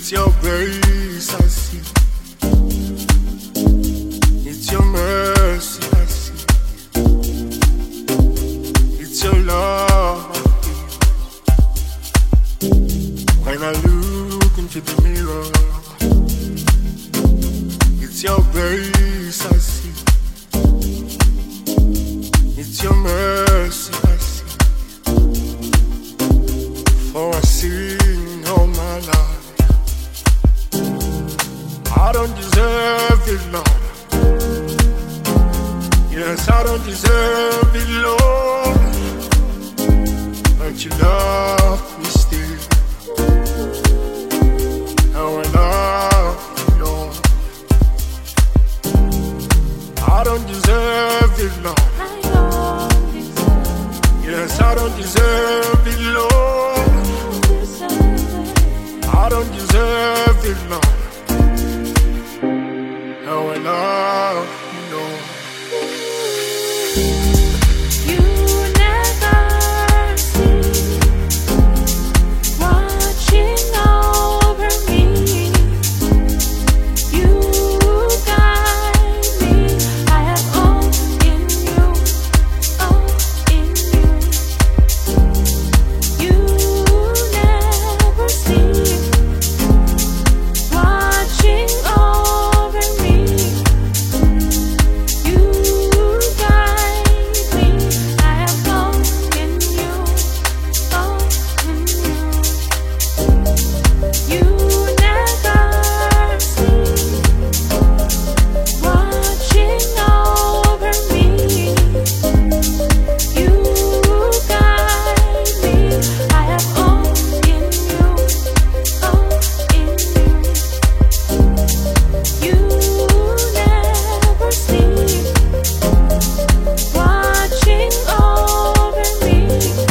It's your grace I see. It's your mercy I see. It's your love I feel. When I look into the mirror, it's your grace I see. It's your mercy I see. For I sing all my life. I don't deserve it, Lord. Yes, I don't deserve it, Lord. But you love me still. How I love you, Lord. I don't deserve it, Lord. Yes, I don't deserve it, Lord. I don't deserve it, Lord. How I love you, Lord. You never cease watching over me. You guide me. I have all in you, all in you. You never cease watching over me. You guide me. I have all in you, all in you. You never cease watching over me. You guide me. I have all in you, all in you. You never cease watching over me.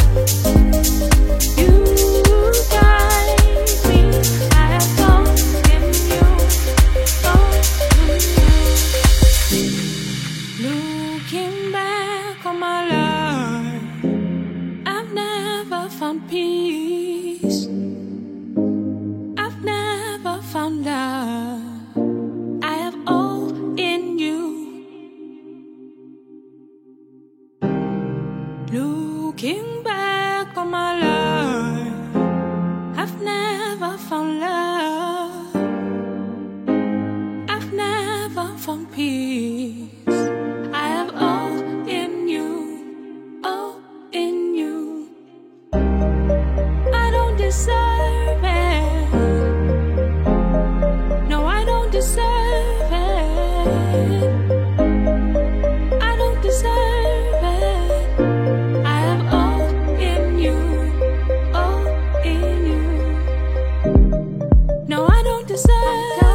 You guide me. I have all in you, all in you. Looking back on my life, I've never found peace. I've never found love. I have all in you. Looking back on my life, I've never found love. I've never found peace. I have all in you, all in you. I don't deserve it. No, I don't deserve it. I don't deserve it. I have all in you, all in you. No, I don't deserve it.